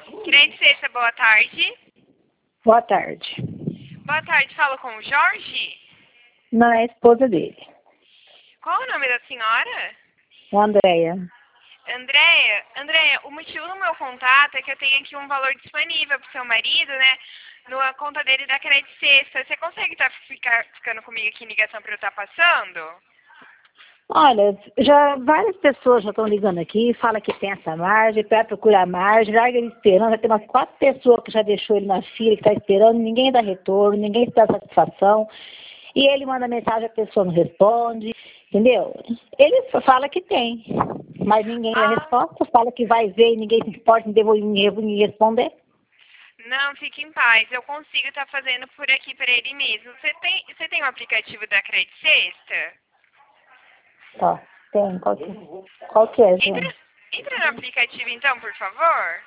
Crente Sexta, boa tarde. Boa tarde. Boa tarde, falo com o Jorge? Não é a esposa dele. Qual o nome da senhora? O Andréia. Andréia, o motivo do meu contato é que eu tenho aqui um valor disponível pro seu marido, né? Na conta dele da Crente Sexta. Você consegue ficando comigo aqui em ligação pra eu estar passando? Olha, já várias pessoas já estão ligando aqui, fala que tem essa margem, para procurar margem, larga ele esperando, já tem umas 4 pessoas que já deixou ele na fila, que está esperando, ninguém dá retorno, ninguém dá satisfação, e ele manda mensagem, a pessoa não responde, entendeu? Ele fala que tem, mas ninguém dá resposta, fala que vai ver e ninguém se importa em responder. Não, fique em paz. Eu consigo estar fazendo por aqui para ele mesmo. Você tem o aplicativo da Crente Sexta? Tá, tem, qual que é, gente? Entra no aplicativo então, por favor.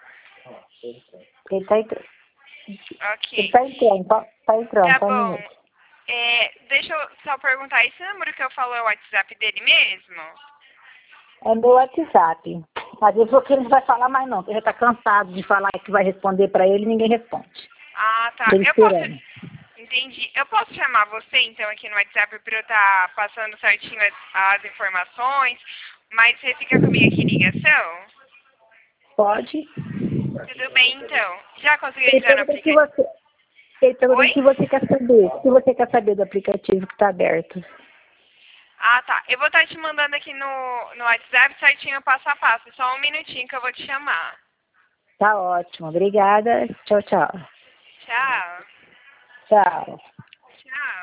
Ele tá entrando. Ok. Ele tá entrando, Tá só um bom. minuto. Deixa eu só perguntar, esse número que eu falo é o WhatsApp dele mesmo? É meu WhatsApp. Mas ele falou que ele não vai falar mais não, que ele já tá cansado de falar que vai responder pra ele e ninguém responde. Ah, tá. Ele esperando. Entendi. Eu posso chamar você então aqui no WhatsApp para eu estar passando certinho as informações, mas você fica comigo aqui em ligação? Pode. Tudo bem então. Já conseguiu Ele entrar no pergunta aplicativo? ele pergunta o Oi? que você quer saber. O que você quer saber do aplicativo que tá aberto. Ah, tá. Eu vou estar te mandando aqui no WhatsApp certinho passo a passo. Só um minutinho que eu vou te chamar. Tá ótimo. Obrigada. Tchau, tchau. Tchau. Tchau.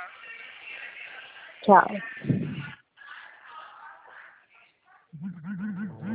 Tchau. Tchau.